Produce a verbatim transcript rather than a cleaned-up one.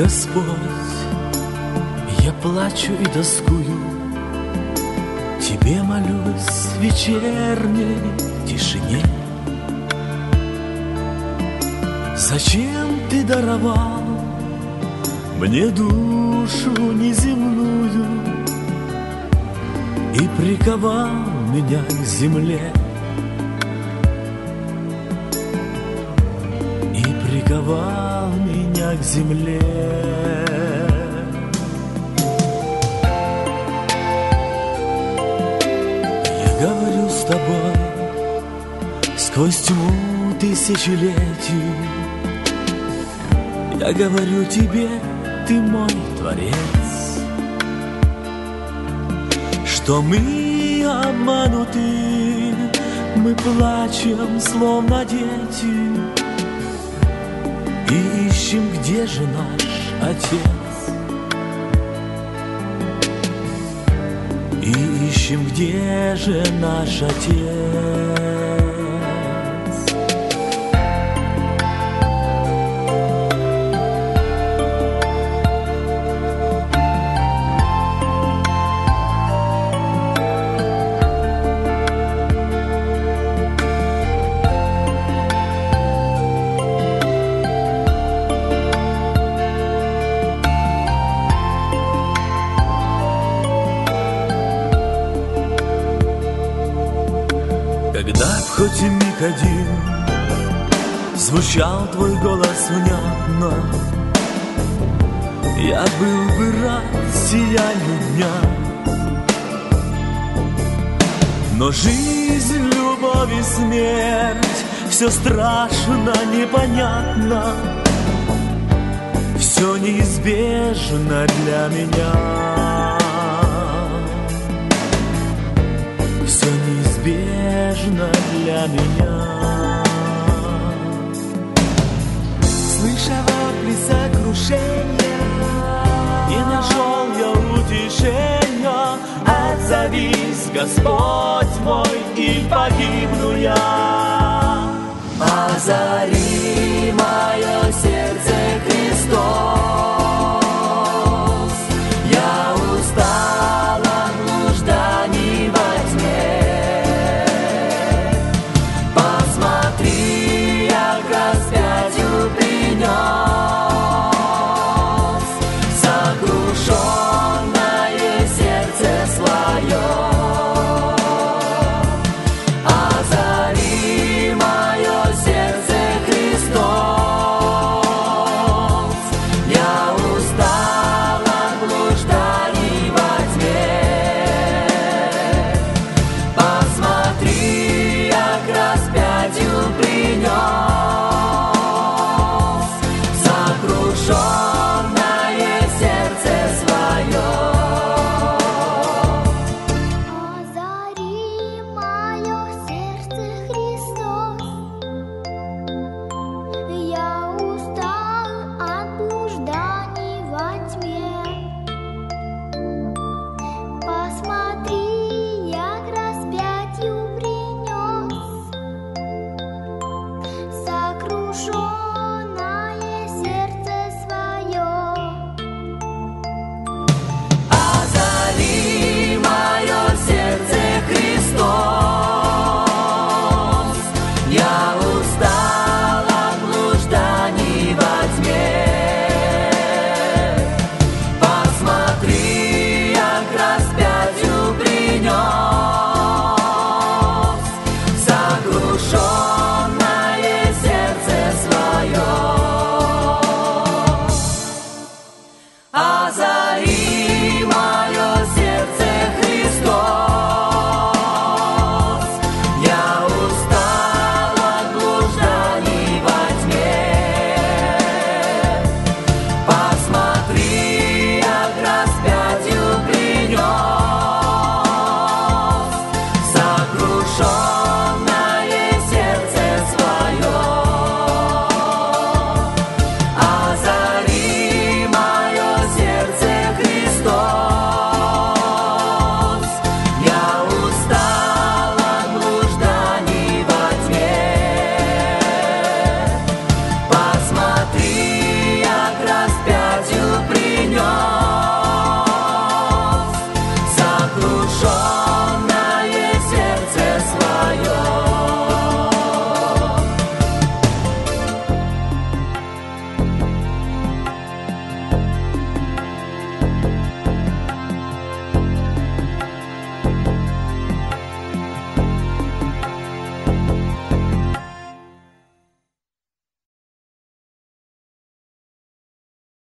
Господь, я плачу и тоскую, Тебе молюсь в вечерней тишине. Зачем Ты даровал мне душу неземную и приковал меня к земле, и приковал меня к земле? Я говорю с тобой сквозь тьму тысячелетий. Я говорю тебе, ты мой Творец, что мы обмануты, мы плачем, словно дети, и ищем, где же наш Отец, и ищем, где же наш Отец. Когда б хоть и миг один звучал твой голос внятно, я был бы рад сиянию дня. Но жизнь, любовь и смерть, все страшно, непонятно, все неизбежно для меня. Все неизбежно для меня. Слыша вопли сокрушения, не нашел я утешения. Отзовись, Господь мой, и погибну я. озари мое сердце